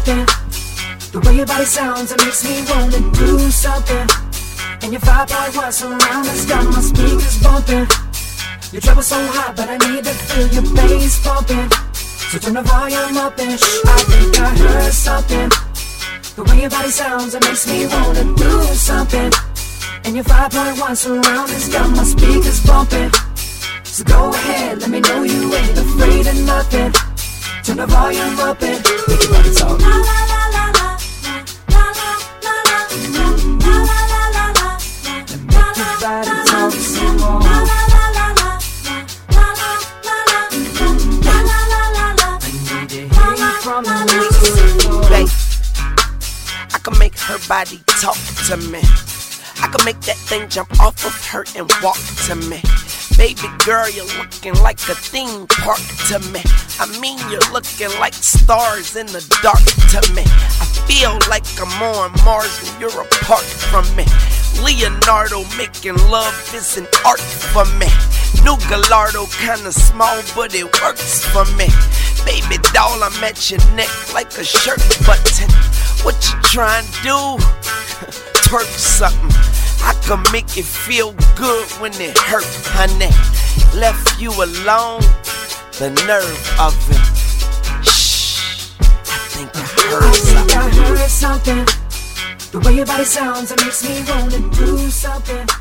something. The way your body sounds, it makes me wanna do something. And your 5.1 surround has got my speakers bumping. Your treble so high, but I need to feel your bass pumping. So turn the volume up and I think I heard something. The way your body sounds, it makes me wanna do something. And your 5.1 surround has got my speakers bumping. So go ahead, let me know you ain't afraid of nothing. Turn the volume up and make your body talk. La la la la la, la la la la, la la la la la, la la la la la, la la la la la, la la la la, la la la la la. I need to hear from you, babe. I can make her body talk to me. I can make that thing jump off of her and walk to me. Baby girl, you're looking like a theme park to me. I mean, you're looking like stars in the dark to me. I feel like I'm on Mars when you're apart from me. Leonardo making love is an art for me. New Gallardo, kinda small, but it works for me. Baby doll, I'm at your neck like a shirt button. What you trying to do? Twerk something. I can make it feel good when it hurt, honey. Left you alone, the nerve of it. Shh, I think I heard something. The way your body sounds, it makes me wanna do something.